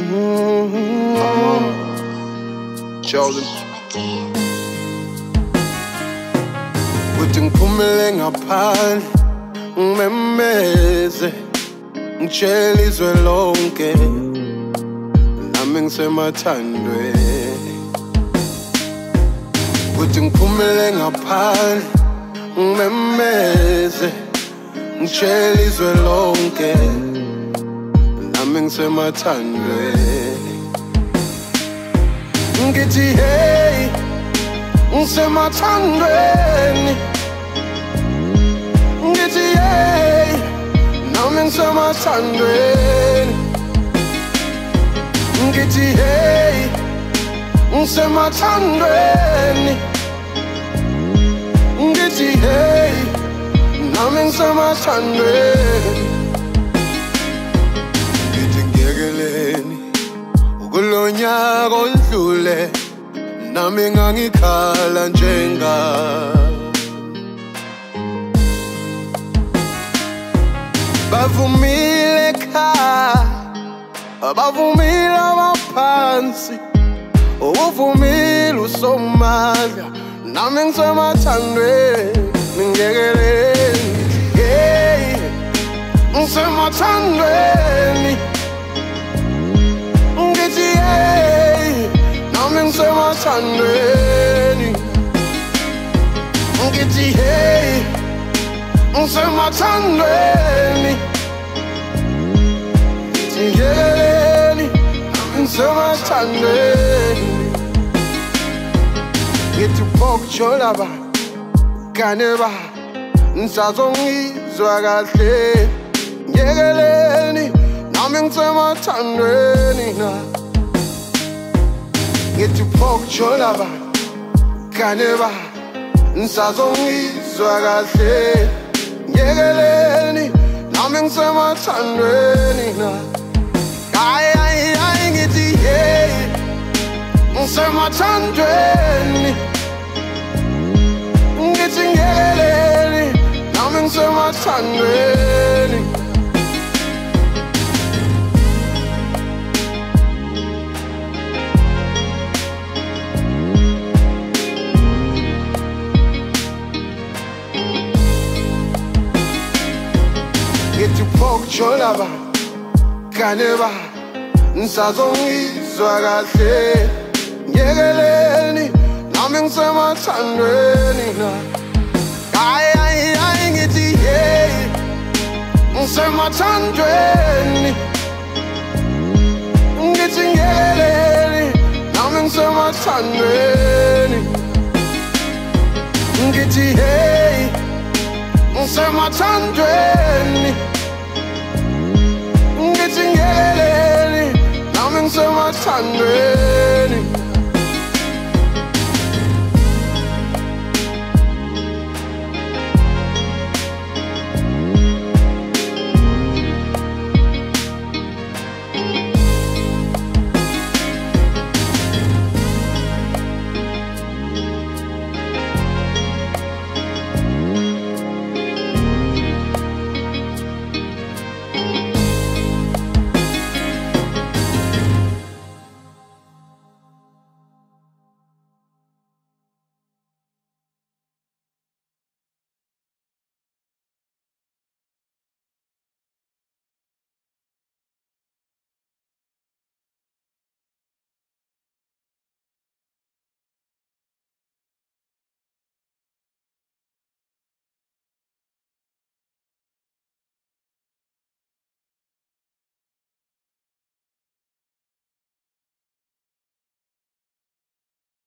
Jordan kuthi ngiphumele ngaphandle ngimemeze ngitshela izwe lonke nami ngisemathandweni kuthi ngiphumele ngaphandle ngimemeze ngitshela izwe lonke nami ngisemathandweni ngithi hey ngisemathandweni ngithi hey nami ngisemathandweni ngithi hey ngisemathandweni ngithi hey nami ngisemathandweni ngithi ngiyekeleni ukulonyaka odlule nami ngangikhala njengani bavumile ekhaya bavumile abaphansi uvumile usomandla nami ngisemathandweni ngiyekeleni hey ngisemathandweni ngithi hey nami ngisemathandweni ngithi hey ngisemathandweni ngiyekeleni nami ngisemathandweni ngithi phokuthola ba kane ba ngisazongizwa kahle ngiyekeleni nami ngisemathandweni na ngithi phokuthola ba kane ba ngisazongizwa kahle ngiyekeleni nami ngisemathandweni na ay ngithi hey ngisemathandweni ngithi ngiyekeleni nami ngisemathandweni ngithi phokuthola ba kane ba ngisazongizwa kahle ngiyekeleni nami ngisemathandweni na ay ngithi hey ngisemathandweni ngithi ngiyekeleni nami ngisemathandweni ngithi hey ngisemathandweni ngithi ngiyekeleni nami ngisemathandweni